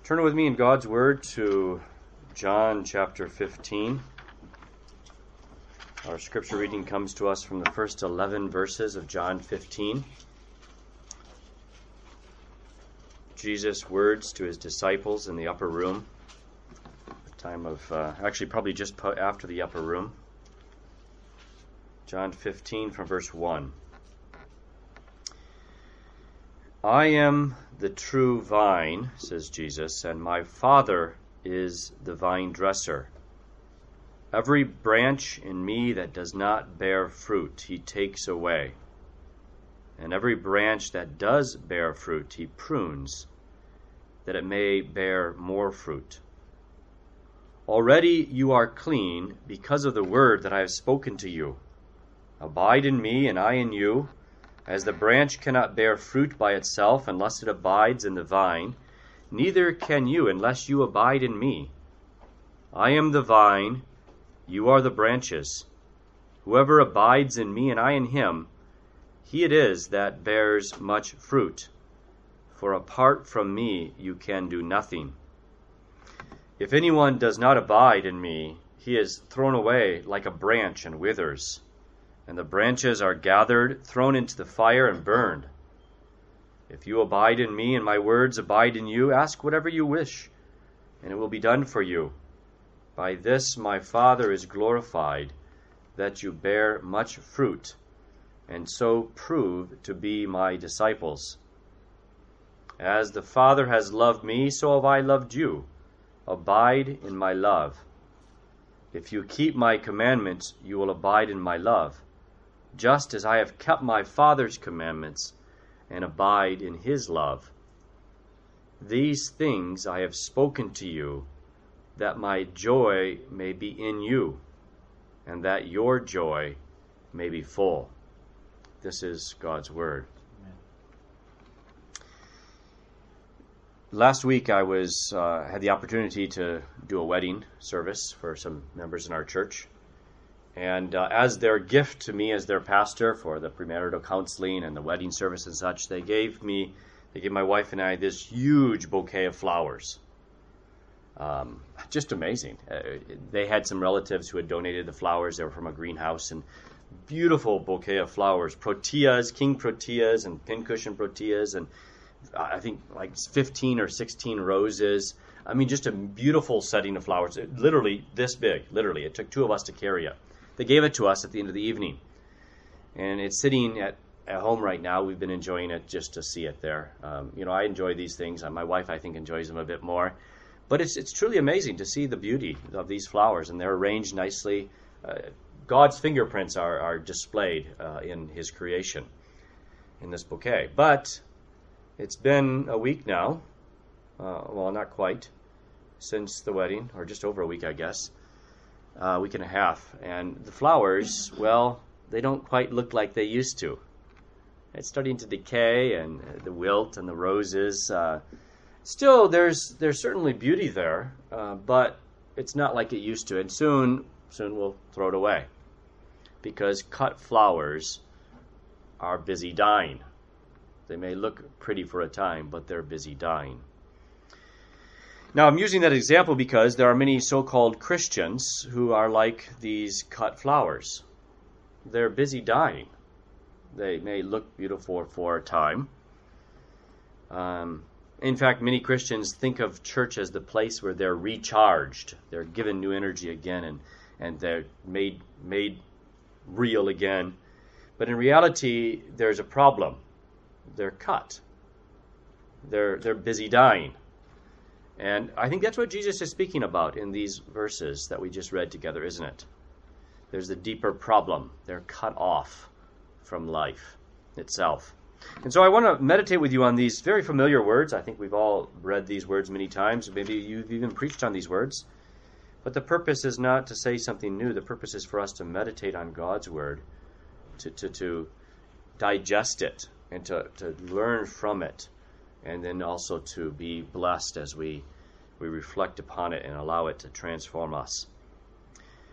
Turn with me in God's Word to John chapter 15. Our scripture reading comes to us from the first 11 verses of John 15. Jesus' words to his disciples in the upper room. A time of, probably just after the upper room. John 15 from verse 1. I am the true vine, says Jesus, and my Father is the vine dresser. Every branch in me that does not bear fruit, he takes away. And every branch that does bear fruit, he prunes, that it may bear more fruit. Already you are clean because of the word that I have spoken to you. Abide in me, and I in you. As the branch cannot bear fruit by itself unless it abides in the vine, neither can you unless you abide in me. I am the vine, you are the branches. Whoever abides in me and I in him, he it is that bears much fruit. For apart from me you can do nothing. If anyone does not abide in me, he is thrown away like a branch and withers. And the branches are gathered, thrown into the fire, and burned. If you abide in me, and my words abide in you, ask whatever you wish, and it will be done for you. By this my Father is glorified, that you bear much fruit, and so prove to be my disciples. As the Father has loved me, so have I loved you. Abide in my love. If you keep my commandments, you will abide in my love, just as I have kept my Father's commandments and abide in his love. These things I have spoken to you, that my joy may be in you, and that your joy may be full. This is God's word. Amen. Last week I had the opportunity to do a wedding service for some members in our church. And as their gift to me as their pastor for the premarital counseling and the wedding service and such, they gave my wife and I this huge bouquet of flowers. Just amazing. They had some relatives who had donated the flowers. They were from a greenhouse, and beautiful bouquet of flowers. Proteas, king proteas and pincushion proteas, and I think like 15 or 16 roses. I mean, just a beautiful setting of flowers. Literally this big. Literally. It took two of us to carry it. They gave it to us at the end of the evening. And it's sitting at home right now. We've been enjoying it just to see it there. I enjoy these things. My wife, I think, enjoys them a bit more. But it's truly amazing to see the beauty of these flowers. And they're arranged nicely. God's fingerprints are displayed in his creation in this bouquet. But it's been a week now. Well, not quite, since the wedding, or just over a week, I guess. A week and a half, and the flowers, well, they don't quite look like they used to. It's starting to decay, and the wilt and the roses. Still, there's certainly beauty there, but it's not like it used to. And soon we'll throw it away, because cut flowers are busy dying. They may look pretty for a time, but they're busy dying. Now, I'm using that example because there are many so-called Christians who are like these cut flowers. They're busy dying. They may look beautiful for a time. In fact, many Christians think of church as the place where they're recharged. They're given new energy again, and they're made real again. But in reality, there's a problem. They're cut. They're busy dying. And I think that's what Jesus is speaking about in these verses that we just read together, isn't it? There's a deeper problem. They're cut off from life itself. And so I want to meditate with you on these very familiar words. I think we've all read these words many times. Maybe you've even preached on these words. But the purpose is not to say something new. The purpose is for us to meditate on God's word, to digest it, and to learn from it. And then also to be blessed as we reflect upon it and allow it to transform us.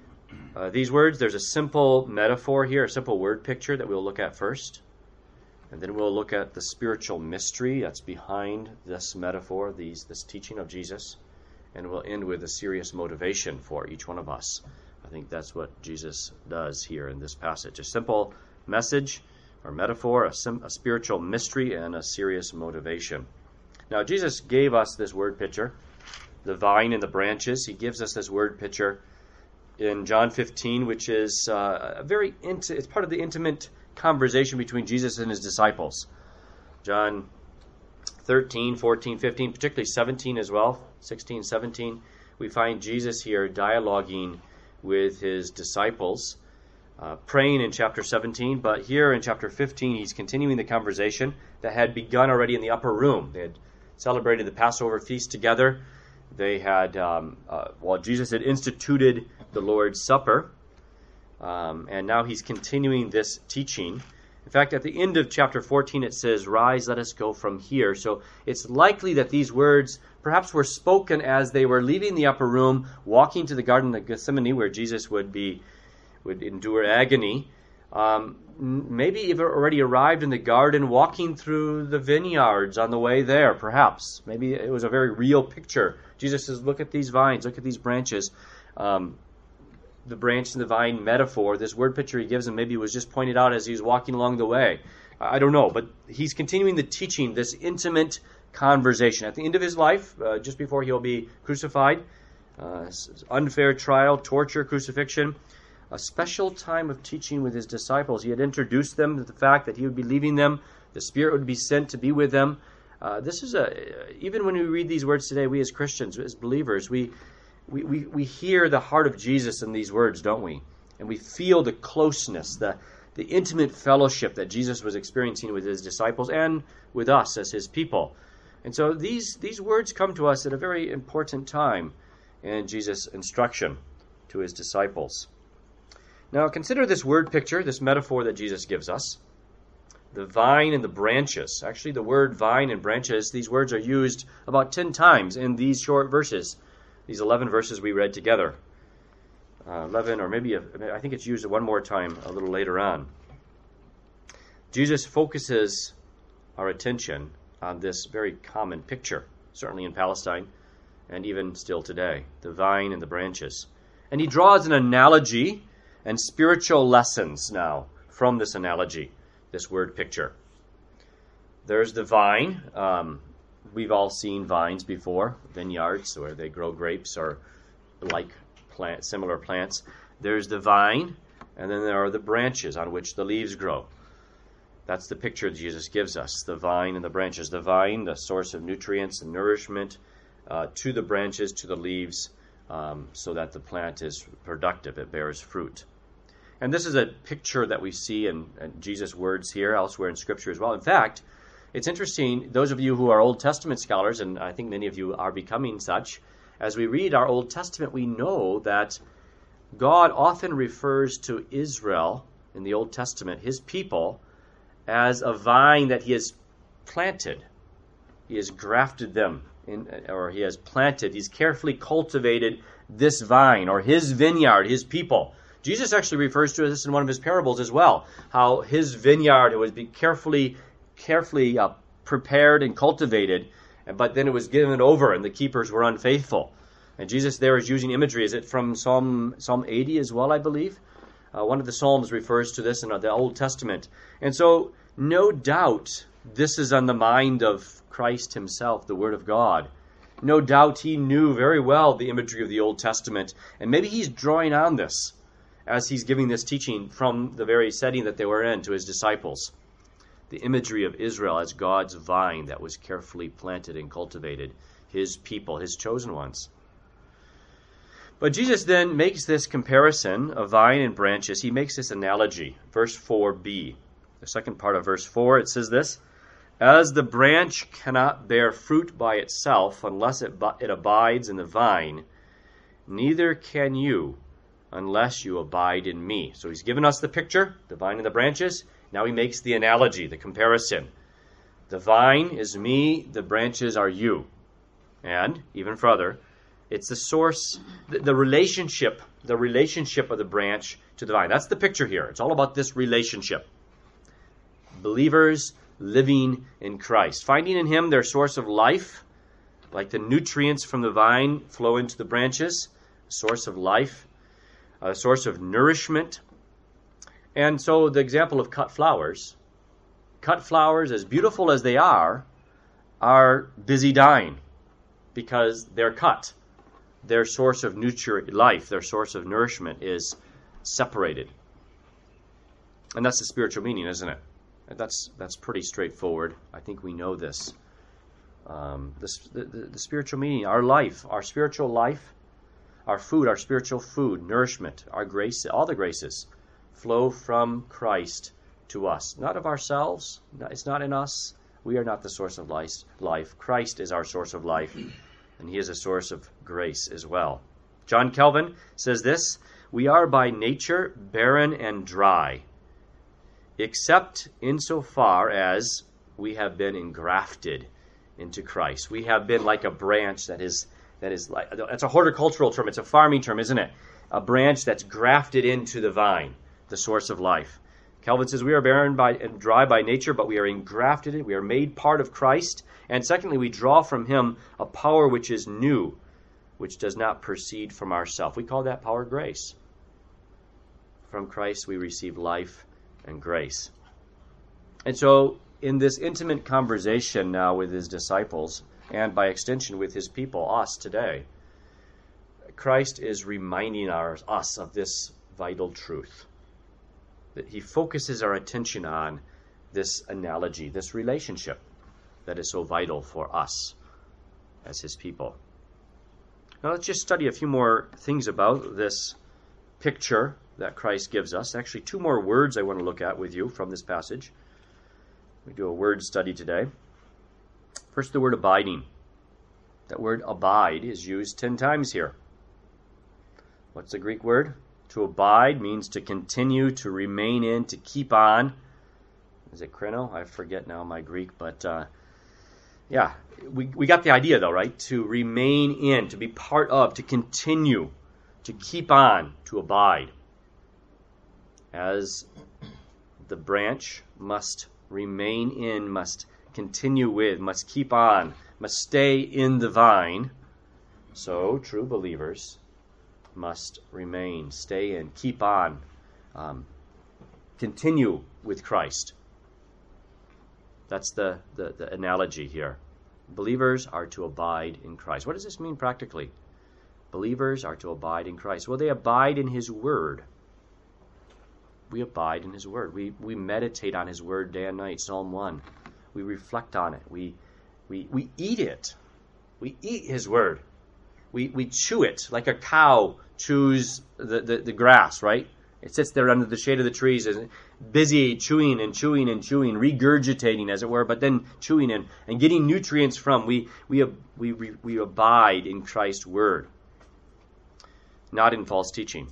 These words, there's a simple metaphor here, a simple word picture that we'll look at first. And then we'll look at the spiritual mystery that's behind this metaphor, this teaching of Jesus. And we'll end with a serious motivation for each one of us. I think that's what Jesus does here in this passage. A simple message or metaphor, a spiritual mystery, and a serious motivation. Now, Jesus gave us this word picture, the vine and the branches. He gives us this word picture in John 15, which is it's part of the intimate conversation between Jesus and his disciples. John 13, 14, 15, particularly 17 as well, 16, 17, we find Jesus here dialoguing with his disciples, praying in chapter 17, but here in chapter 15, he's continuing the conversation that had begun already in the upper room. They had celebrated the Passover feast together. They had, Jesus had instituted the Lord's Supper, and now he's continuing this teaching. In fact, at the end of chapter 14, it says, "Rise, let us go from here." So it's likely that these words perhaps were spoken as they were leaving the upper room, walking to the Garden of Gethsemane, where Jesus would endure agony. Maybe even already arrived in the garden, walking through the vineyards on the way there, perhaps. Maybe it was a very real picture. Jesus says, look at these vines, look at these branches. The branch and the vine metaphor, this word picture he gives him, maybe was just pointed out as he was walking along the way. I don't know, but he's continuing the teaching, this intimate conversation. At the end of his life, just before he'll be crucified, unfair trial, torture, crucifixion, a special time of teaching with his disciples. He had introduced them to the fact that he would be leaving them, the Spirit would be sent to be with them. This is even when we read these words today, we as Christians, as believers, we hear the heart of Jesus in these words, don't we? And we feel the closeness, the intimate fellowship that Jesus was experiencing with his disciples and with us as his people. And so these words come to us at a very important time in Jesus' instruction to his disciples. Now consider this word picture, this metaphor that Jesus gives us. The vine and the branches. Actually, the word vine and branches, these words are used about 10 times in these short verses. These 11 verses we read together. 11, or maybe I think it's used one more time a little later on. Jesus focuses our attention on this very common picture, certainly in Palestine and even still today, the vine and the branches. And he draws an analogy and spiritual lessons now from this analogy, this word picture. There's the vine. We've all seen vines before, vineyards where they grow grapes or similar plants. There's the vine, and then there are the branches on which the leaves grow. That's the picture Jesus gives us, the vine and the branches. The vine, the source of nutrients and nourishment to the branches, to the leaves, so that the plant is productive, it bears fruit. And this is a picture that we see in Jesus' words here, elsewhere in Scripture as well. In fact, it's interesting, those of you who are Old Testament scholars, and I think many of you are becoming such, as we read our Old Testament, we know that God often refers to Israel in the Old Testament, his people, as a vine that he has planted. He has grafted them, or he has planted, he's carefully cultivated this vine, or his vineyard, his people. Jesus actually refers to this in one of his parables as well, how his vineyard was carefully prepared and cultivated, but then it was given over and the keepers were unfaithful. And Jesus there is using imagery. Is it from Psalm 80 as well, I believe? One of the Psalms refers to this in the Old Testament. And so, no doubt, this is on the mind of Christ himself, the Word of God. No doubt he knew very well the imagery of the Old Testament, and maybe he's drawing on this as he's giving this teaching from the very setting that they were in to his disciples. The imagery of Israel as God's vine that was carefully planted and cultivated, his people, his chosen ones. But Jesus then makes this comparison of vine and branches. He makes this analogy. Verse 4b, the second part of verse 4, it says this, "As the branch cannot bear fruit by itself unless it abides in the vine, neither can you unless you abide in me." So he's given us the picture, the vine and the branches. Now he makes the analogy, the comparison. The vine is me, the branches are you. And, even further, it's the source, the relationship of the branch to the vine. That's the picture here. It's all about this relationship. Believers living in Christ, finding in him their source of life, like the nutrients from the vine flow into the branches, a source of life, a source of nourishment. And so the example of cut flowers, as beautiful as they are busy dying because they're cut. Their source of life, their source of nourishment is separated. And that's the spiritual meaning, isn't it? That's pretty straightforward. I think we know this. The spiritual meaning, our life, our spiritual life, our food, our spiritual food, nourishment, our grace, all the graces flow from Christ to us. Not of ourselves. It's not in us. We are not the source of life. Christ is our source of life, and he is a source of grace as well. John Calvin says this: "We are by nature barren and dry, except insofar as we have been engrafted into Christ." We have been like a branch that's a horticultural term. It's a farming term, isn't it? A branch that's grafted into the vine, the source of life. Calvin says we are barren and dry by nature, but we are engrafted in. We are made part of Christ. And secondly, we draw from him a power which is new, which does not proceed from ourselves. We call that power grace. From Christ we receive life and grace. And so in this intimate conversation now with his disciples, and by extension with his people, us today, Christ is reminding us of this vital truth. That he focuses our attention on this analogy, this relationship that is so vital for us as his people. Now let's just study a few more things about this picture that Christ gives us. Actually, two more words I want to look at with you from this passage. We do a word study today. First, the word abiding. That word abide is used 10 times here. What's the Greek word? To abide means to continue, to remain in, to keep on. Is it kreno? I forget now my Greek, but we got the idea though, right? To remain in, to be part of, to continue, to keep on, to abide. As the branch must remain in, must continue with, must keep on, must stay in the vine, so true believers must remain, stay in, keep on, continue with Christ. That's the analogy here. Believers are to abide in Christ. What does this mean practically? Believers are to abide in Christ. Well, they abide in his word. We abide in his word. We meditate on his word day and night, Psalm 1. We reflect on it. We eat it. We eat his word. We chew it like a cow chews the grass, right? It sits there under the shade of the trees, is busy chewing and chewing and chewing, regurgitating, as it were, but then chewing and getting nutrients from. We abide in Christ's word, not in false teaching.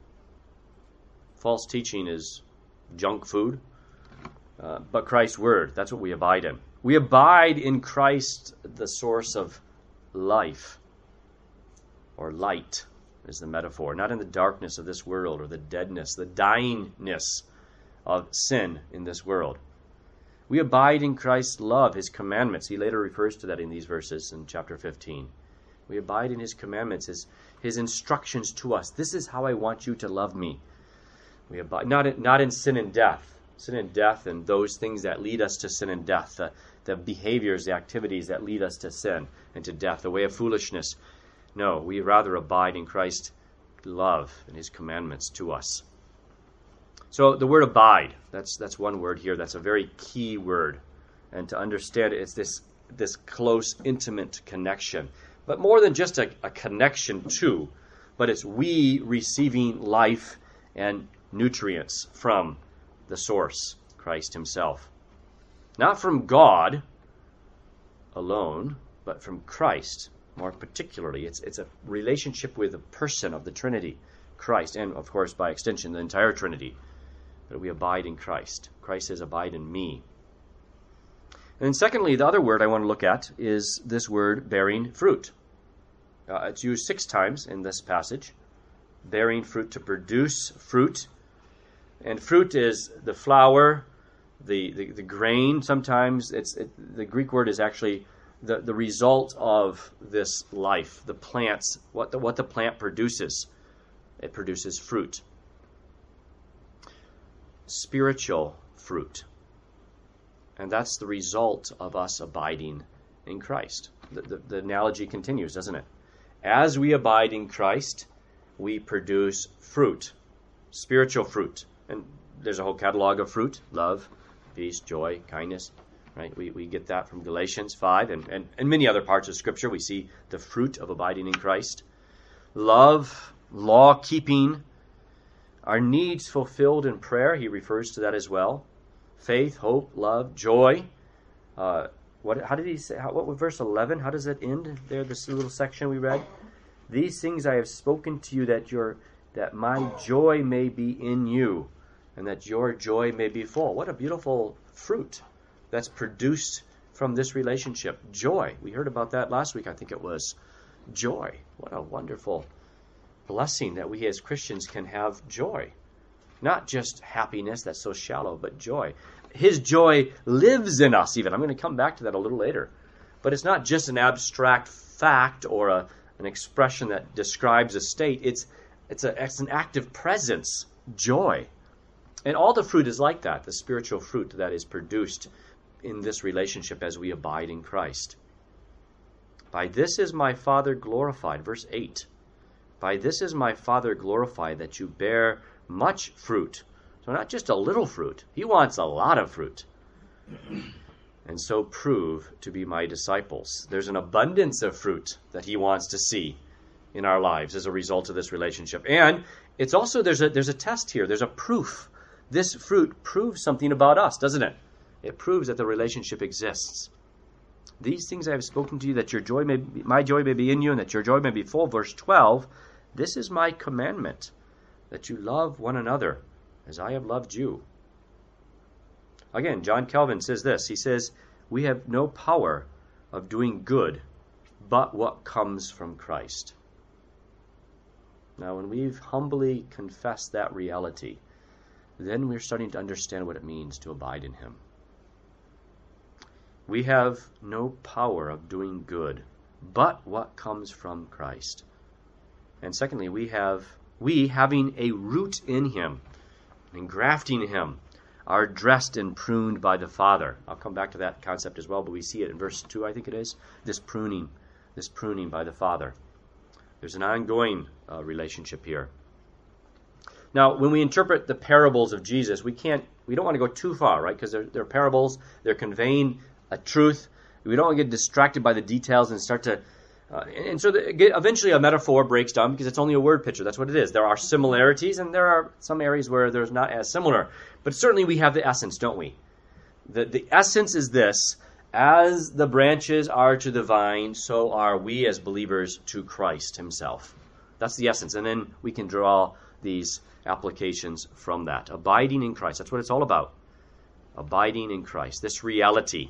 False teaching is junk food, but Christ's word, that's what we abide in. We abide in Christ, the source of life, or light is the metaphor, not in the darkness of this world or the deadness, the dyingness of sin in this world. We abide in Christ's love, his commandments. He later refers to that in these verses in chapter 15. We abide in his commandments, his instructions to us. This is how I want you to love me. We abide not in sin and death and those things that lead us to sin and death, the behaviors, the activities that lead us to sin and to death, the way of foolishness. No, we rather abide in Christ's love and his commandments to us. So the word abide, that's one word here. That's a very key word. And to understand it, it's this close, intimate connection. But more than just a connection to, but it's we receiving life and nutrients from the source, Christ himself. Not from God alone, but from Christ. More particularly, it's a relationship with a person of the Trinity, Christ, and of course, by extension, the entire Trinity. But we abide in Christ. Christ says, abide in me. And then secondly, the other word I want to look at is this word, bearing fruit. It's used 6 times in this passage. Bearing fruit, to produce fruit. And fruit is the flower The grain, sometimes the Greek word is actually the result of this life, the plants, what the plant produces. It produces fruit. Spiritual fruit. And that's the result of us abiding in Christ. The analogy continues, doesn't it? As we abide in Christ, we produce fruit, spiritual fruit. And there's a whole catalog of fruit: love, peace, joy, kindness. Right? We get that from Galatians 5 and many other parts of Scripture. We see the fruit of abiding in Christ. Love, law-keeping, our needs fulfilled in prayer. He refers to that as well. Faith, hope, love, joy. How did he say? What was verse 11? How does it end there? This little section we read. These things I have spoken to you that my joy may be in you, and that your joy may be full. What a beautiful fruit that's produced from this relationship. Joy. We heard about that last week, I think it was. Joy. What a wonderful blessing that we as Christians can have joy. Not just happiness, that's so shallow, but joy. His joy lives in us even. I'm going to come back to that a little later. But it's not just an abstract fact or an expression that describes a state. It's an active presence, joy. And all the fruit is like that, the spiritual fruit that is produced in this relationship as we abide in Christ. By this is my Father glorified. Verse 8. By this is my Father glorified, that you bear much fruit. So not just a little fruit. He wants a lot of fruit. And so prove to be my disciples. There's an abundance of fruit that he wants to see in our lives as a result of this relationship. And it's also, there's a test here. There's a proof. This fruit proves something about us, doesn't it? It proves that the relationship exists. These things I have spoken to you, that my joy may be in you, and that your joy may be full. Verse 12, this is my commandment, that you love one another as I have loved you. Again, John Calvin says this. He says, we have no power of doing good but what comes from Christ. Now, when we've humbly confessed that reality, then we're starting to understand what it means to abide in him. We have no power of doing good but what comes from Christ. And secondly, we having a root in him, engrafting him, are dressed and pruned by the Father. I'll come back to that concept as well, but we see it in verse 2, I think it is, this pruning by the Father. There's an ongoing relationship here. Now, when we interpret the parables of Jesus, we don't want to go too far, right? Because they're parables, they're conveying a truth. We don't want to get distracted by the details and start to... eventually a metaphor breaks down because it's only a word picture. That's what it is. There are similarities, and there are some areas where there's not as similar. But certainly we have the essence, don't we? The essence is this: as the branches are to the vine, so are we as believers to Christ himself. That's the essence. And then we can draw these applications from that. Abiding in Christ. That's what it's all about. Abiding in Christ. This reality.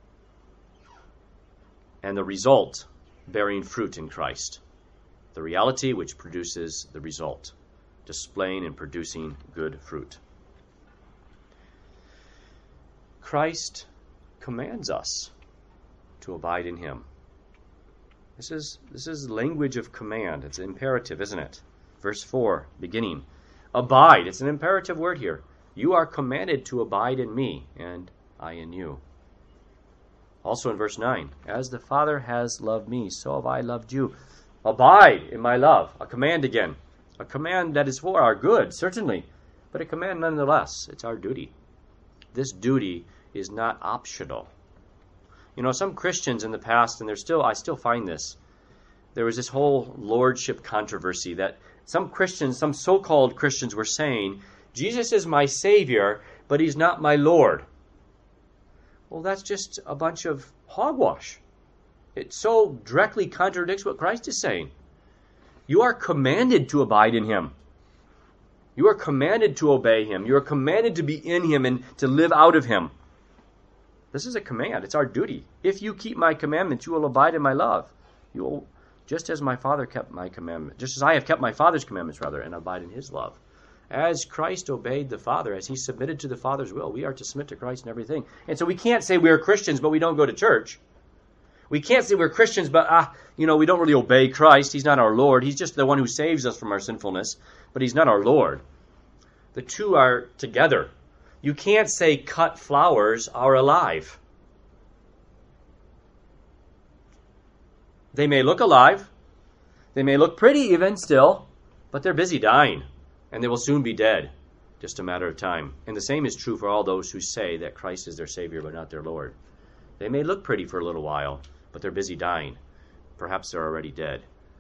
And the result, bearing fruit in Christ. The reality which produces the result. Displaying and producing good fruit. Christ commands us to abide in him. This is language of command. It's imperative, isn't it? Verse 4, beginning. Abide. It's an imperative word here. You are commanded to abide in me, and I in you. Also in verse 9, as the Father has loved me, so have I loved you. Abide in my love. A command again. A command that is for our good, certainly, but a command nonetheless. It's our duty. This duty is not optional. You know, some Christians in the past, and I still find this, there was this whole lordship controversy that some Christians, some so-called Christians were saying, Jesus is my Savior, but he's not my Lord. Well, that's just a bunch of hogwash. It so directly contradicts what Christ is saying. You are commanded to abide in him. You are commanded to obey him. You are commanded to be in him and to live out of him. This is a command. It's our duty. If you keep my commandments, you will abide in my love. You will, just as my Father kept my commandment, just as I have kept my Father's commandments, and abide in his love. As Christ obeyed the Father, as he submitted to the Father's will, we are to submit to Christ in everything. And so we can't say we're Christians, but we don't go to church. We can't say we're Christians, but, we don't really obey Christ. He's not our Lord. He's just the one who saves us from our sinfulness, but he's not our Lord. The two are together. You can't say cut flowers are alive. They may look alive. They may look pretty even still, but they're busy dying, and they will soon be dead. Just a matter of time. And the same is true for all those who say that Christ is their Savior but not their Lord. They may look pretty for a little while, but they're busy dying. Perhaps they're already dead.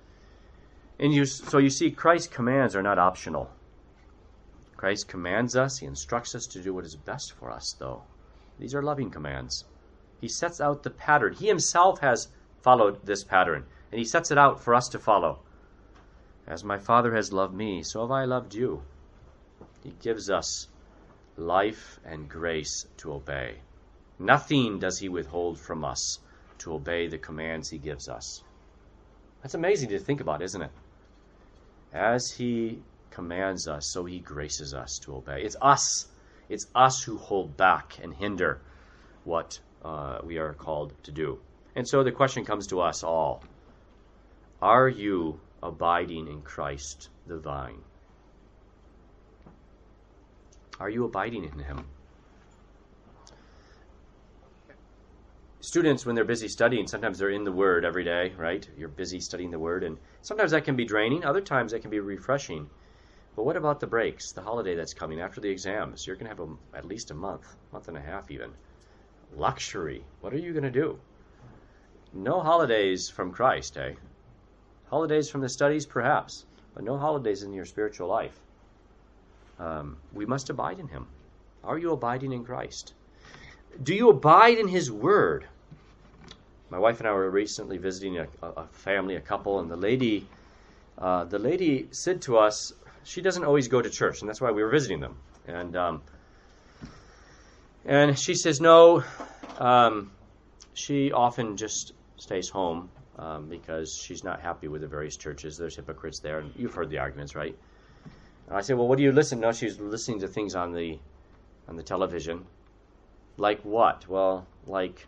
So you see, Christ's commands are not optional. Christ commands us. He instructs us to do what is best for us, though. These are loving commands. He sets out the pattern. He himself has followed this pattern, and he sets it out for us to follow. As my Father has loved me, so have I loved you. He gives us life and grace to obey. Nothing does he withhold from us to obey the commands he gives us. That's amazing to think about, isn't it? As he commands us, so he graces us to obey. It's us. It's us who hold back and hinder what we are called to do. And so the question comes to us all. Are you abiding in Christ the vine? Are you abiding in him? Students, when they're busy studying, sometimes they're in the Word every day, right? You're busy studying the Word, and sometimes that can be draining. Other times that can be refreshing. But what about the breaks, the holiday that's coming after the exams? You're going to have at least a month and a half even. Luxury. What are you going to do? No holidays from Christ, eh? Holidays from the studies, perhaps, but no holidays in your spiritual life. We must abide in him. Are you abiding in Christ? Do you abide in his word? My wife and I were recently visiting a family, a couple, and the lady said to us, she doesn't always go to church, and that's why we were visiting them. And she says no, she often just stays home because she's not happy with the various churches. There's hypocrites there, and you've heard the arguments, right? And I said, well, what do you listen to? No, she's listening to things on the television. Like what? Well, like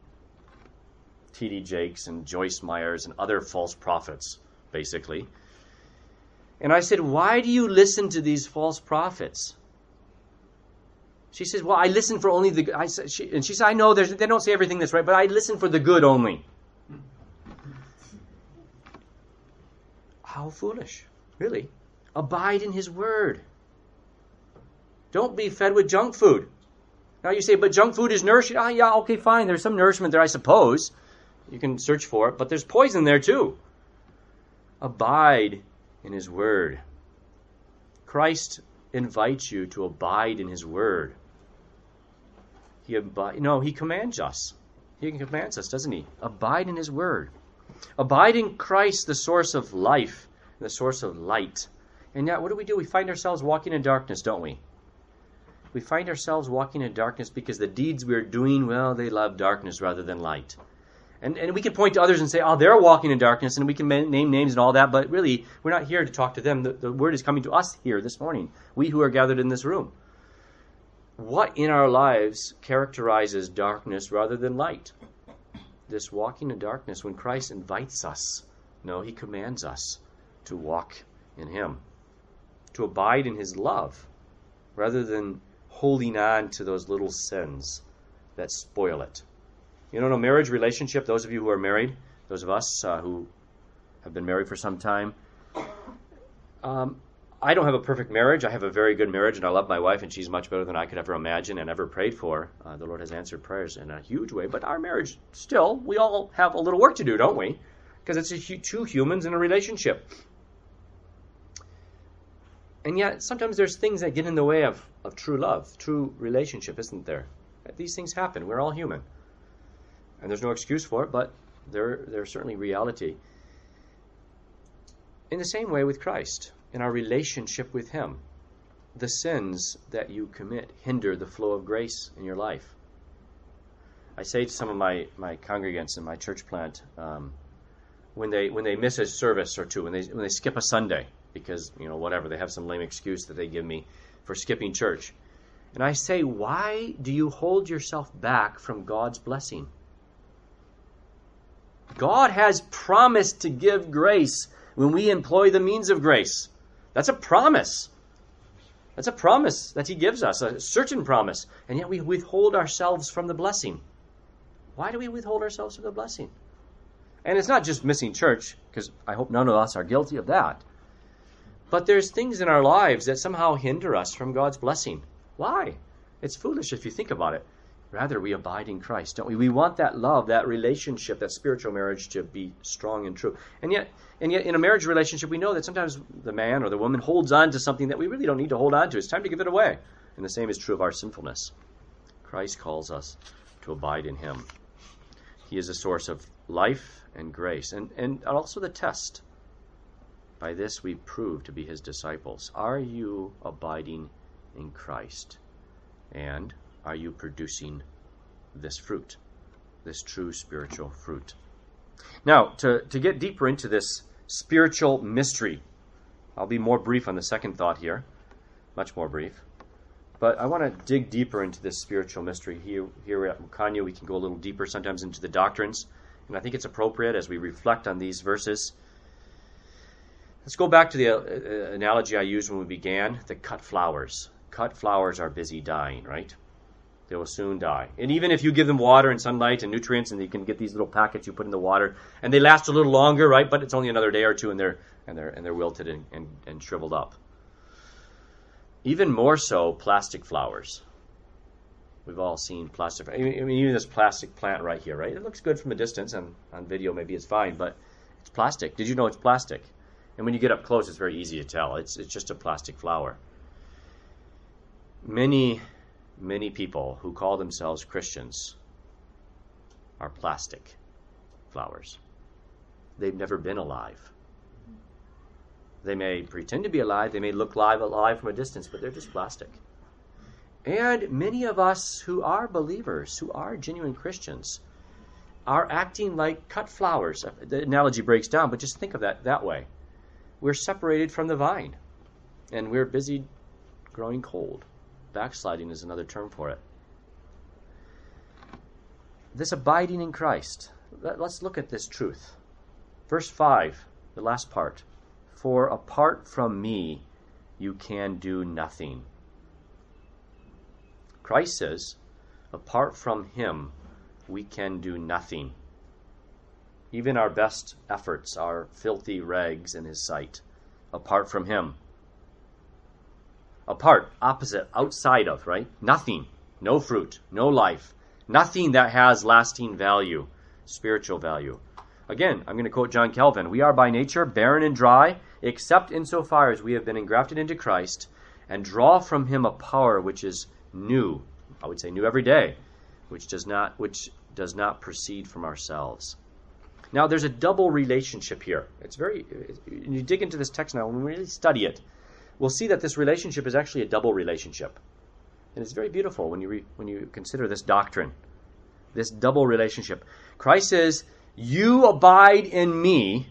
T.D. Jakes and Joyce Myers and other false prophets, basically. And I said, why do you listen to these false prophets? She says, well, I listen for only the good. She said, I know they don't say everything that's right, but I listen for the good only. How foolish, really. Abide in his word. Don't be fed with junk food. Now you say, but junk food is nourishing. Yeah, okay, fine. There's some nourishment there, I suppose. You can search for it, but there's poison there too. Abide in his word. Christ invites you to abide in his word. He commands us. He commands us, doesn't he? Abide in his word. Abide in Christ, the source of life, the source of light. And yet, what do? We find ourselves walking in darkness, don't we? We find ourselves walking in darkness because the deeds we're doing, well, they love darkness rather than light. And we can point to others and say, oh, they're walking in darkness, and we can name names and all that, but really, we're not here to talk to them. The word is coming to us here this morning, we who are gathered in this room. What in our lives characterizes darkness rather than light? This walking in darkness when Christ invites us. No, he commands us to walk in him, to abide in his love, rather than holding on to those little sins that spoil it. You know, marriage relationship, those of you who are married, those of us who have been married for some time, I don't have a perfect marriage. I have a very good marriage, and I love my wife, and she's much better than I could ever imagine and ever prayed for. The Lord has answered prayers in a huge way, but our marriage, still, we all have a little work to do, don't we? Because it's two humans in a relationship. And yet, sometimes there's things that get in the way of true love, true relationship, isn't there? These things happen. We're all human. And there's no excuse for it, but they're certainly reality. In the same way with Christ, in our relationship with him, the sins that you commit hinder the flow of grace in your life. I say to some of my congregants in my church plant, when they miss a service or two, when they skip a Sunday, because, whatever, they have some lame excuse that they give me for skipping church. And I say, why do you hold yourself back from God's blessing? God has promised to give grace when we employ the means of grace. That's a promise. That's a promise that he gives us, a certain promise. And yet we withhold ourselves from the blessing. Why do we withhold ourselves from the blessing? And it's not just missing church, because I hope none of us are guilty of that. But there's things in our lives that somehow hinder us from God's blessing. Why? It's foolish if you think about it. Rather, we abide in Christ, don't we? We want that love, that relationship, that spiritual marriage to be strong and true. And yet in a marriage relationship, we know that sometimes the man or the woman holds on to something that we really don't need to hold on to. It's time to give it away. And the same is true of our sinfulness. Christ calls us to abide in him. He is a source of life and grace, and also the test. By this we prove to be his disciples. Are you abiding in Christ? And are you producing this fruit, this true spiritual fruit? Now, to get deeper into this spiritual mystery, I'll be more brief on the second thought here, much more brief. But I want to dig deeper into this spiritual mystery. Here at Mukanya, we can go a little deeper sometimes into the doctrines, and I think it's appropriate as we reflect on these verses. Let's go back to the analogy I used when we began, the cut flowers. Cut flowers are busy dying, right? They will soon die. And even if you give them water and sunlight and nutrients, and you can get these little packets you put in the water, and they last a little longer, right? But it's only another day or two, and they're wilted and shriveled up. Even more so, plastic flowers. We've all seen plastic. I mean, even this plastic plant right here, right? It looks good from a distance, and on video maybe it's fine, but it's plastic. Did you know it's plastic? And when you get up close, it's very easy to tell. It's just a plastic flower. Many people who call themselves Christians are plastic flowers. They've never been alive. They may pretend to be alive, they may look alive from a distance, but they're just plastic. And many of us who are believers, who are genuine Christians, are acting like cut flowers. The analogy breaks down, but just think of that way. We're separated from the vine, and we're busy growing cold. Backsliding is another term for it. This abiding in Christ. Let's look at this truth. Verse 5, the last part. For apart from me, you can do nothing. Christ says, apart from him, we can do nothing. Even our best efforts are filthy rags in his sight. Apart from him. Apart, opposite, outside of, right? Nothing. No fruit. No life. Nothing that has lasting value. Spiritual value. Again, I'm going to quote John Calvin. We are by nature barren and dry, except insofar as we have been engrafted into Christ and draw from him a power which is new. I would say new every day, which does not proceed from ourselves. Now, there's a double relationship here. When you dig into this text now, when we really study it, we'll see that this relationship is actually a double relationship. And it's very beautiful when you consider this doctrine, this double relationship. Christ says, you abide in me,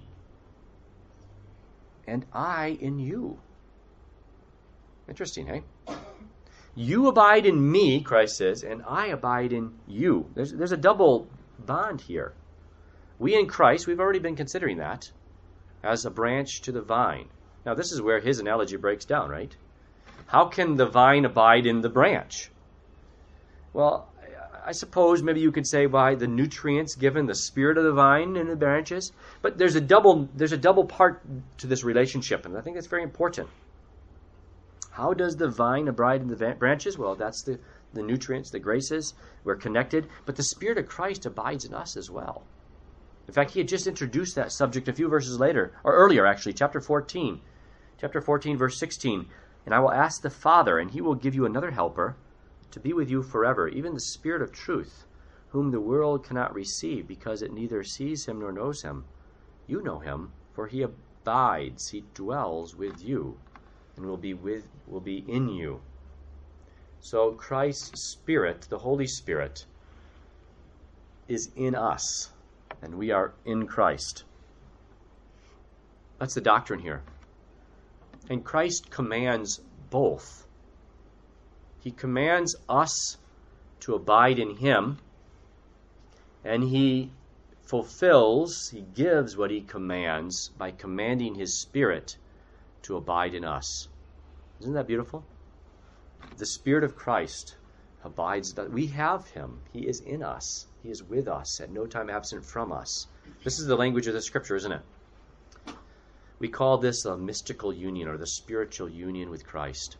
and I in you. Interesting, eh? You abide in me, Christ says, and I abide in you. There's a double bond here. We in Christ, we've already been considering that as a branch to the vine. Now, this is where his analogy breaks down, right? How can the vine abide in the branch? Well, I suppose maybe you could say by the nutrients given, the spirit of the vine in the branches. But there's a double part to this relationship, and I think that's very important. How does the vine abide in the branches? Well, that's the nutrients, the graces. We're connected. But the Spirit of Christ abides in us as well. In fact, he had just introduced that subject a few verses later, or earlier actually, chapter 14. Chapter 14, verse 16. And I will ask the Father, and he will give you another helper to be with you forever, even the Spirit of truth, whom the world cannot receive, because it neither sees him nor knows him. You know him, for he abides, he dwells with you, and will be in you. So Christ's Spirit, the Holy Spirit, is in us, and we are in Christ. That's the doctrine here. And Christ commands both. He commands us to abide in him, and he fulfills, he gives what he commands by commanding his Spirit to abide in us. Isn't that beautiful? The Spirit of Christ abides. We have him. He is in us. He is with us, at no time absent from us. This is the language of the Scripture, isn't it? We call this a mystical union, or the spiritual union with Christ.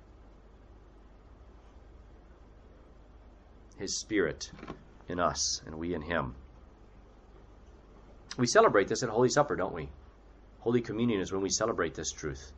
His Spirit in us, and we in him. We celebrate this at Holy Supper, don't we? Holy Communion is when we celebrate this truth,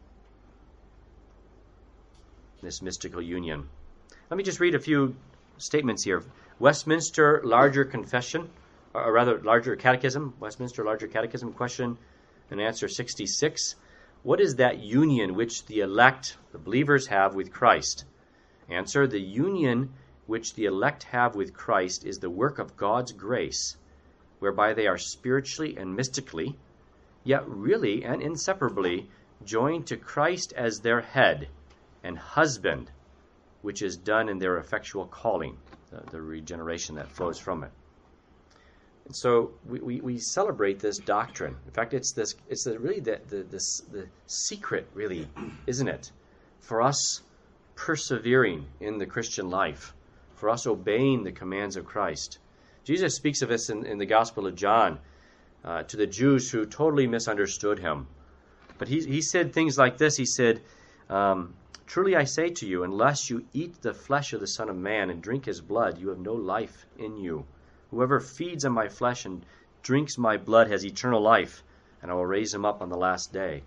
this mystical union. Let me just read a few statements here. Westminster Larger Confession, or rather Larger Catechism, Westminster Larger Catechism, question and answer 66. What is that union which the elect, the believers, have with Christ? Answer, the union which the elect have with Christ is the work of God's grace, whereby they are spiritually and mystically, yet really and inseparably, joined to Christ as their head and husband, which is done in their effectual calling, the regeneration that flows from it. And so we celebrate this doctrine. In fact, it's really the secret, really, isn't it, for us persevering in the Christian life, for us obeying the commands of Christ. Jesus speaks of this in the Gospel of John to the Jews who totally misunderstood him. But he said things like this. He said, truly I say to you, unless you eat the flesh of the Son of Man and drink his blood, you have no life in you. Whoever feeds on my flesh and drinks my blood has eternal life, and I will raise him up on the last day.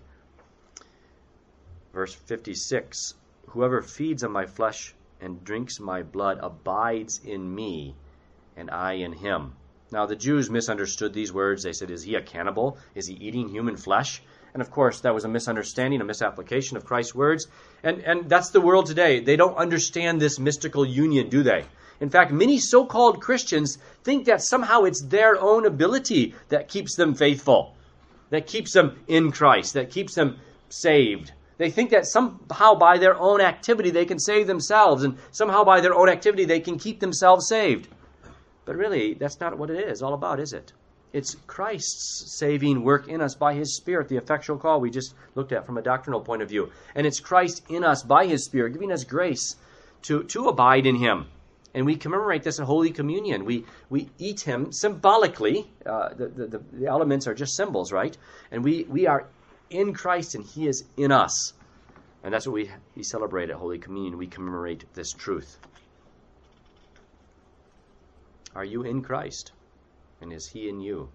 Verse 56, whoever feeds on my flesh and drinks my blood abides in me, and I in him. Now the Jews misunderstood these words. They said, is he a cannibal? Is he eating human flesh? And of course, that was a misunderstanding, a misapplication of Christ's words. And that's the world today. They don't understand this mystical union, do they? In fact, many so-called Christians think that somehow it's their own ability that keeps them faithful, that keeps them in Christ, that keeps them saved. They think that somehow by their own activity they can save themselves, and somehow by their own activity they can keep themselves saved. But really, that's not what it is all about, is it? It's Christ's saving work in us by his Spirit, the effectual call we just looked at from a doctrinal point of view. And it's Christ in us by his Spirit, giving us grace to abide in him. And we commemorate this in Holy Communion. We eat him symbolically. The elements are just symbols, right? And we are in Christ and he is in us. And that's what we celebrate at Holy Communion. We commemorate this truth. Are you in Christ? And is he in you?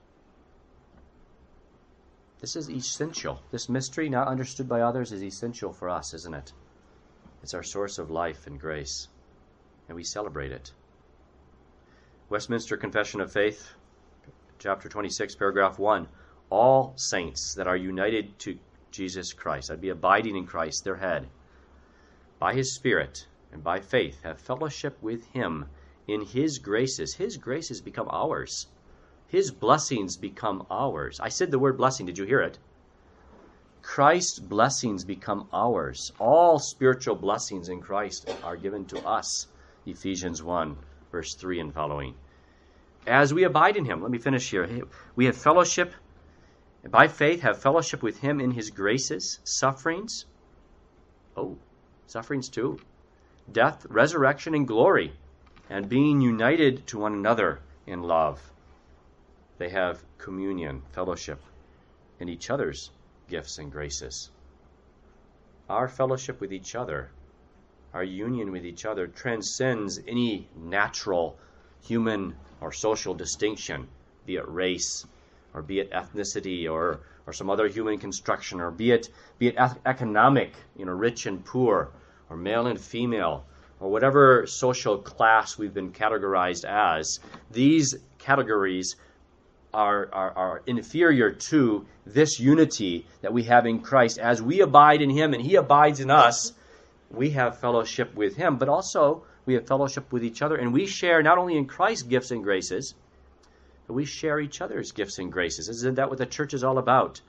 This is essential. This mystery, not understood by others, is essential for us, isn't it? It's our source of life and grace. And we celebrate it. Westminster Confession of Faith, chapter 26, paragraph 1. All saints that are united to Jesus Christ, that'd be abiding in Christ, their head, by his Spirit and by faith, have fellowship with him in his graces. His graces become ours. His blessings become ours. I said the word blessing. Did you hear it? Christ's blessings become ours. All spiritual blessings in Christ are given to us. Ephesians 1, verse 3 and following. As we abide in him, let me finish here. We have fellowship, by faith, have fellowship with him in his graces, sufferings. Oh, sufferings too. Death, resurrection, and glory. And being united to one another in love. They have communion, fellowship, in each other's gifts and graces. Our fellowship with each other, our union with each other, transcends any natural human or social distinction, be it race, or be it ethnicity, or some other human construction, or be it economic, rich and poor, or male and female, or whatever social class we've been categorized as. These categories are inferior to this unity that we have in Christ. As we abide in him and he abides in us, we have fellowship with him, but also we have fellowship with each other, and we share not only in Christ's gifts and graces, but we share each other's gifts and graces. Isn't that what the church is all about?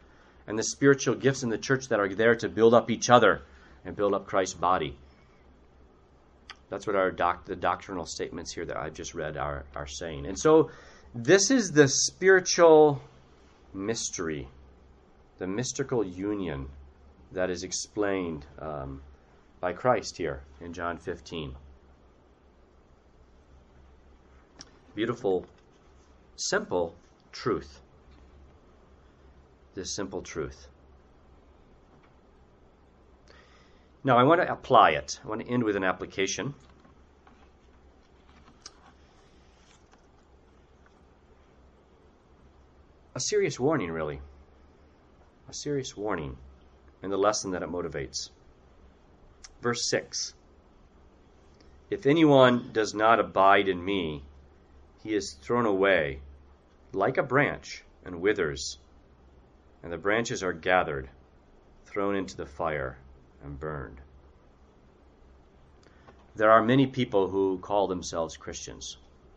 and the spiritual gifts in the church that are there to build up each other and build up Christ's body. That's what the doctrinal statements here that I've just read are saying. And so this is the spiritual mystery, the mystical union that is explained by Christ here in John 15. Beautiful, simple truth. This simple truth. Now, I want to apply it. I want to end with an application. A serious warning, really. A serious warning in the lesson that it motivates. Verse 6. If anyone does not abide in me, he is thrown away like a branch and withers, and the branches are gathered, thrown into the fire, and burned. There are many people who call themselves Christians.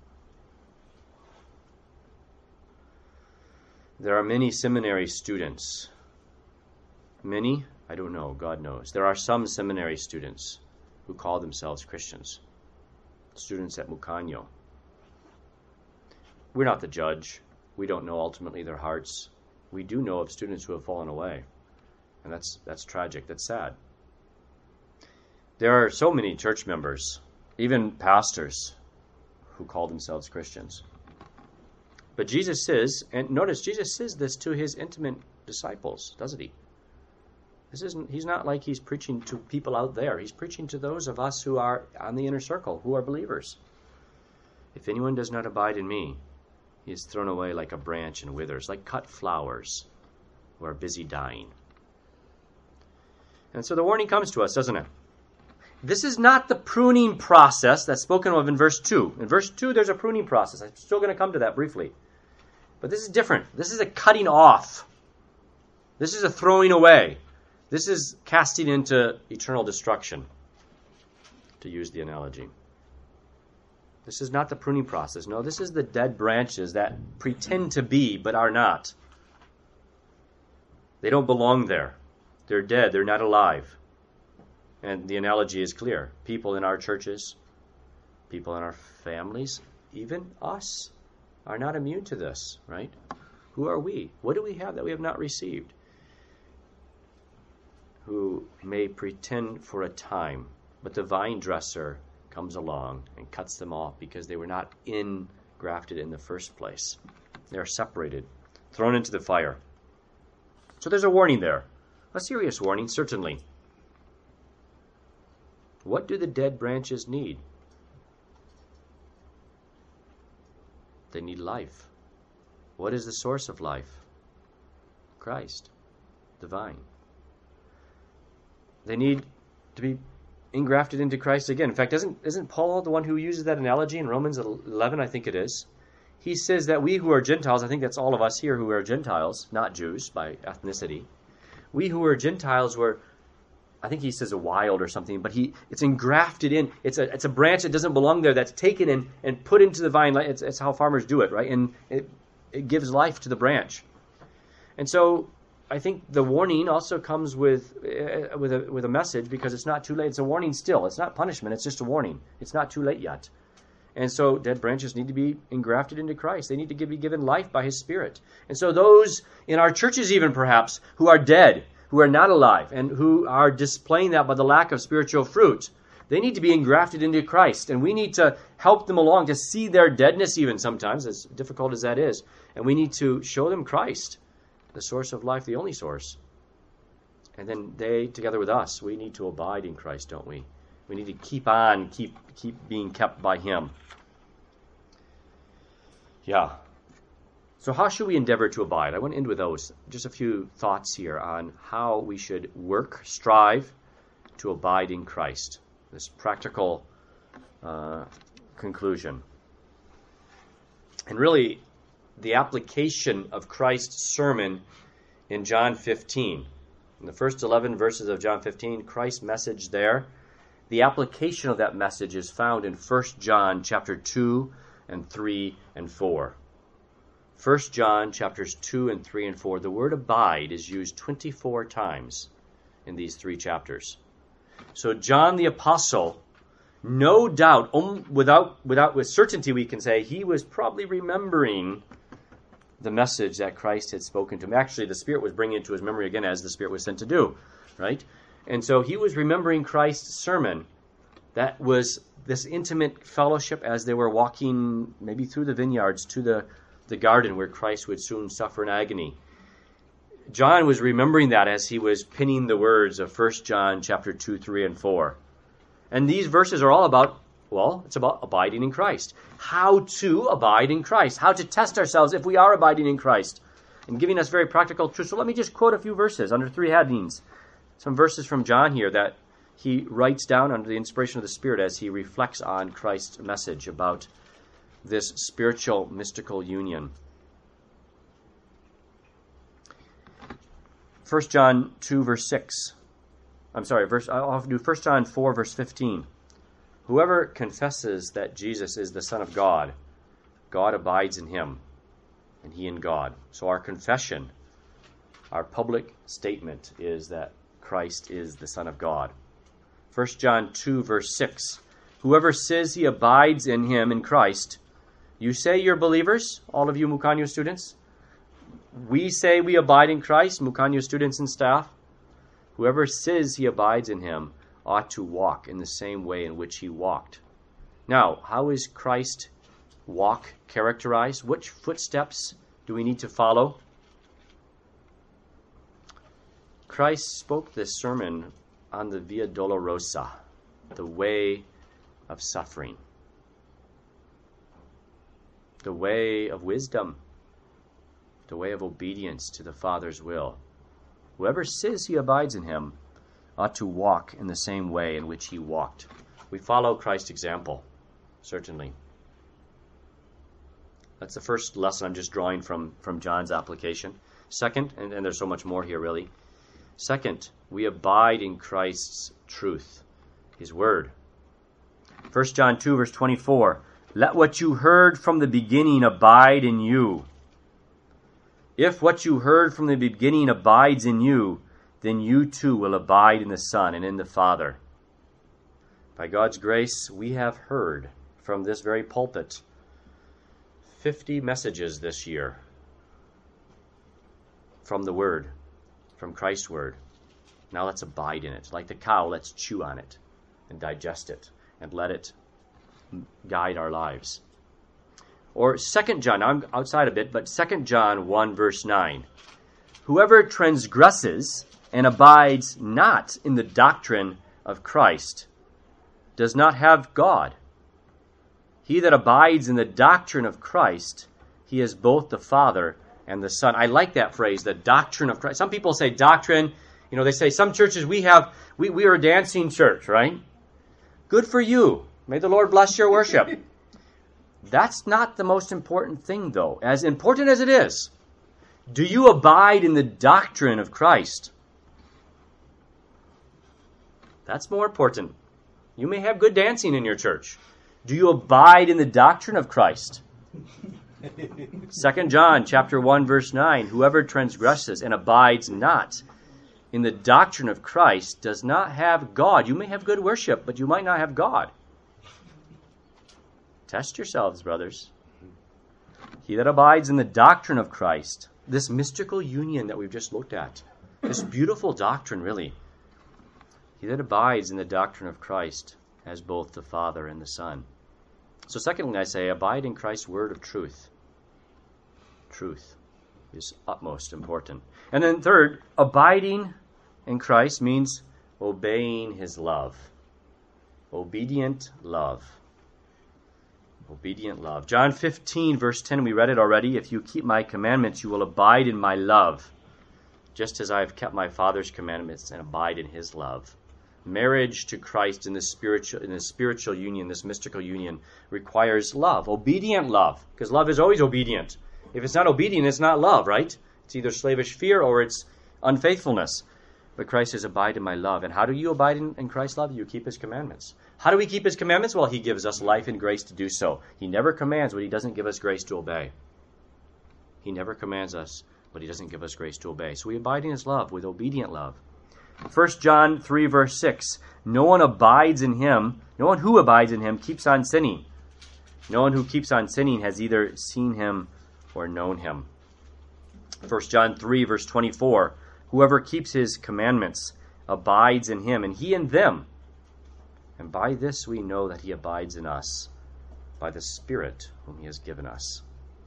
There are many seminary students. Many? I don't know. God knows. There are some seminary students who call themselves Christians. Students at Mucanyo. We're not the judge. We don't know ultimately their hearts. We do know of students who have fallen away. And that's tragic. That's sad. There are so many church members, even pastors, who call themselves Christians. But Jesus says, and notice Jesus says this to his intimate disciples, doesn't he? He's not like he's preaching to people out there. He's preaching to those of us who are on the inner circle, who are believers. If anyone does not abide in me, he is thrown away like a branch and withers, like cut flowers who are busy dying. And so the warning comes to us, doesn't it? This is not the pruning process that's spoken of in verse 2. In verse 2, there's a pruning process. I'm still going to come to that briefly. But this is different. This is a cutting off. This is a throwing away. This is casting into eternal destruction, to use the analogy. This is not the pruning process. No, this is the dead branches that pretend to be but are not. They don't belong there. They're dead. They're not alive. And the analogy is clear. People in our churches, people in our families, even us, are not immune to this, right? Who are we? What do we have that we have not received? Who may pretend for a time, but the vine dresser comes along and cuts them off because they were not grafted in the first place. They are separated, thrown into the fire. So there's a warning there. A serious warning, certainly. What do the dead branches need? They need life. What is the source of life? Christ, the vine. They need to be engrafted into Christ again. In fact, isn't Paul the one who uses that analogy in Romans 11? I think it is. He says that we who are Gentiles, I think that's all of us here who are Gentiles, not Jews by ethnicity. We who are Gentiles were, I think he says a wild or something, but it's engrafted in. It's a branch that doesn't belong there that's taken in and put into the vine. It's how farmers do it, right? And it gives life to the branch. And so I think the warning also comes with a message, because it's not too late. It's a warning still. It's not punishment. It's just a warning. It's not too late yet. And so dead branches need to be engrafted into Christ. They need to be given life by His Spirit. And so those in our churches even perhaps who are dead, who are not alive, and who are displaying that by the lack of spiritual fruit, they need to be engrafted into Christ. And we need to help them along to see their deadness even sometimes, as difficult as that is. And we need to show them Christ, the source of life, the only source. And then they, together with us, we need to abide in Christ, don't we? We need to keep being kept by Him. Yeah. So how should we endeavor to abide? I want to end with those. Just a few thoughts here on how we should strive to abide in Christ. This practical conclusion. And really, the application of Christ's sermon in John 15. In the first 11 verses of John 15, Christ's message there, the application of that message is found in 1 John chapter 2 and 3 and 4. 1 John chapters 2 and 3 and 4, the word abide is used 24 times in these 3 chapters. So John the Apostle, no doubt, with certainty we can say, he was probably remembering the message that Christ had spoken to him. Actually, the Spirit was bringing it to his memory again, as the Spirit was sent to do, right? And so he was remembering Christ's sermon. That was this intimate fellowship as they were walking maybe through the vineyards to the garden where Christ would soon suffer in agony. John was remembering that as he was penning the words of 1 John chapter 2, 3, and 4. And these verses are all about, well, it's about abiding in Christ. How to abide in Christ. How to test ourselves if we are abiding in Christ. And giving us very practical truths. So let me just quote a few verses under 3 headings. Some verses from John here that he writes down under the inspiration of the Spirit as he reflects on Christ's message about this spiritual, mystical union. 1 John 2, verse 6. I'll do 1 John 4, verse 15. Whoever confesses that Jesus is the Son of God, God abides in him, and he in God. So our confession, our public statement is that Christ is the Son of God. 1 John 2, verse 6. Whoever says he abides in him, in Christ, you say you're believers, all of you Mukanyo students? We say we abide in Christ, Mukanyo students and staff. Whoever says he abides in him ought to walk in the same way in which he walked. Now, how is Christ's walk characterized? Which footsteps do we need to follow? Christ spoke this sermon on the Via Dolorosa, the way of suffering, the way of wisdom, the way of obedience to the Father's will. Whoever says he abides in him ought to walk in the same way in which he walked. We follow Christ's example, certainly. That's the first lesson I'm just drawing from John's application. Second, and there's so much more here really. Second, we abide in Christ's truth, his word. 1 John 2, verse 24, let what you heard from the beginning abide in you. If what you heard from the beginning abides in you, then you too will abide in the Son and in the Father. By God's grace, we have heard from this very pulpit 50 messages this year from the Word, from Christ's Word. Now let's abide in it. Like the cow, let's chew on it and digest it and let it guide our lives. Or 2 John, I'm outside a bit, but 2 John 1, verse 9. Whoever transgresses and abides not in the doctrine of Christ does not have God. He that abides in the doctrine of Christ, he is both the Father and the Son. I like that phrase, the doctrine of Christ. Some people say doctrine. You know, they say some churches we are a dancing church, right? Good for you. May the Lord bless your worship. That's not the most important thing, though. As important as it is, do you abide in the doctrine of Christ? That's more important. You may have good dancing in your church. Do you abide in the doctrine of Christ? 2 John chapter 1, verse 9, whoever transgresses and abides not in the doctrine of Christ does not have God. You may have good worship, but you might not have God. Test yourselves, brothers. He that abides in the doctrine of Christ, this mystical union that we've just looked at, this beautiful doctrine, really. He that abides in the doctrine of Christ has both the Father and the Son. So secondly, I say, abide in Christ's word of truth. Truth is utmost important. And then third, abiding in Christ means obeying his love. Obedient love. Obedient love. John 15, verse 10, we read it already. If you keep my commandments, you will abide in my love, just as I have kept my Father's commandments and abide in his love. Marriage to Christ in this spiritual union, this mystical union, requires love, obedient love, because love is always obedient. If it's not obedient, it's not love, right? It's either slavish fear or it's unfaithfulness. But Christ says, abide in my love. And how do you abide in Christ's love? You keep his commandments. How do we keep his commandments? Well, he gives us life and grace to do so. He never commands what he doesn't give us grace to obey. He never commands us, but he doesn't give us grace to obey. So we abide in his love with obedient love. 1 John 3, verse 6, no one who abides in him keeps on sinning. No one who keeps on sinning has either seen him or known him. 1 John 3, verse 24, whoever keeps his commandments abides in him, and he in them. And by this we know that he abides in us, by the Spirit whom he has given us.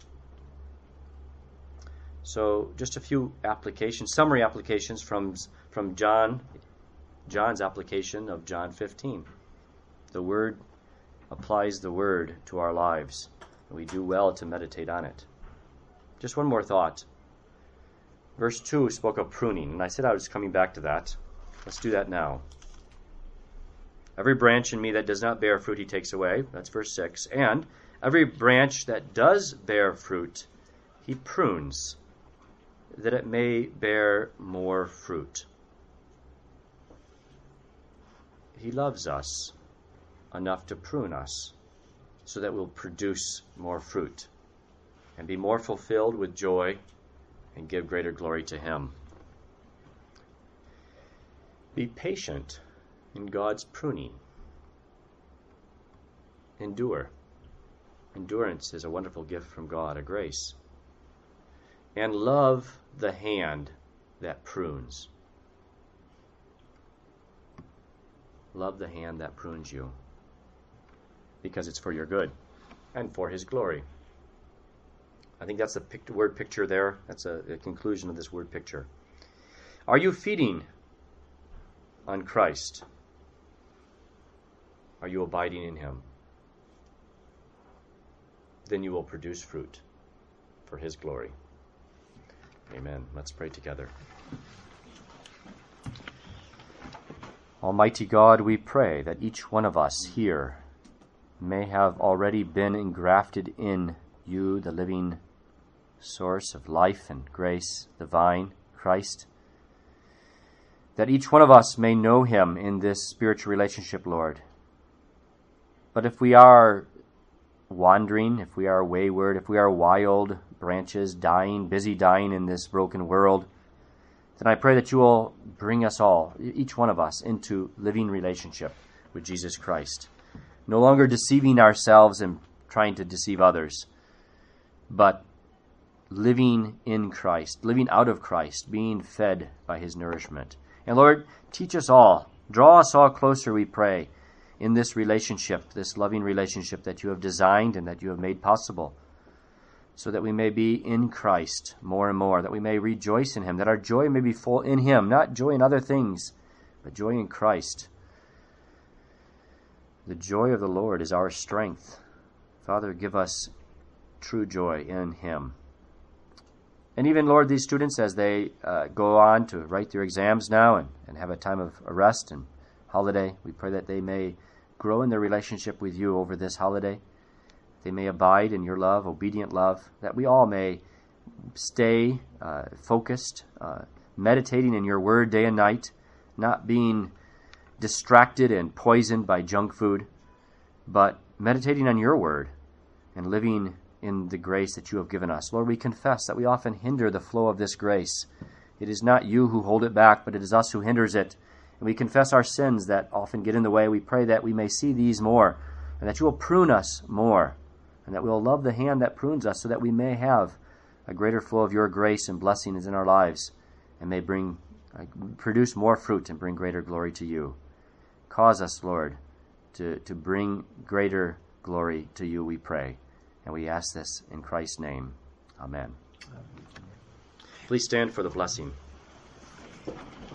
So just a few summary applications from John's application of John 15. The Word applies the Word to our lives, and we do well to meditate on it. Just one more thought. Verse 2 spoke of pruning, and I said I was coming back to that. Let's do that now. Every branch in me that does not bear fruit he takes away. That's verse 6. And every branch that does bear fruit he prunes, that it may bear more fruit. He loves us enough to prune us so that we'll produce more fruit and be more fulfilled with joy and give greater glory to him. Be patient in God's pruning. Endure. Endurance is a wonderful gift from God, a grace. And love the hand that prunes. Love the hand that prunes you, because it's for your good and for his glory. I think that's the word picture there. That's a conclusion of this word picture. Are you feeding on Christ? Are you abiding in him? Then you will produce fruit for his glory. Amen. Let's pray together. Almighty God, we pray that each one of us here may have already been engrafted in you, the living source of life and grace, the vine, Christ. That each one of us may know him in this spiritual relationship, Lord. But if we are wandering, if we are wayward, if we are wild branches busy dying in this broken world, then I pray that you will bring us all, each one of us, into living relationship with Jesus Christ. No longer deceiving ourselves and trying to deceive others, but living in Christ, living out of Christ, being fed by his nourishment. And Lord, teach us all, draw us all closer, we pray, in this relationship, this loving relationship that you have designed and that you have made possible, so that we may be in Christ more and more, that we may rejoice in him, that our joy may be full in him, not joy in other things, but joy in Christ. The joy of the Lord is our strength. Father, give us true joy in him. And even, Lord, these students, as they go on to write their exams now and have a time of rest and holiday, we pray that they may grow in their relationship with you over this holiday. They may abide in your love, obedient love, that we all may stay focused, meditating in your word day and night, not being distracted and poisoned by junk food, but meditating on your word and living in the grace that you have given us. Lord, we confess that we often hinder the flow of this grace. It is not you who hold it back, but it is us who hinders it. And we confess our sins that often get in the way. We pray that we may see these more, and that you will prune us more, and that we will love the hand that prunes us, so that we may have a greater flow of your grace and blessings in our lives, and may produce more fruit and bring greater glory to you. Cause us, Lord, to bring greater glory to you, we pray. And we ask this in Christ's name. Amen. Please stand for the blessing.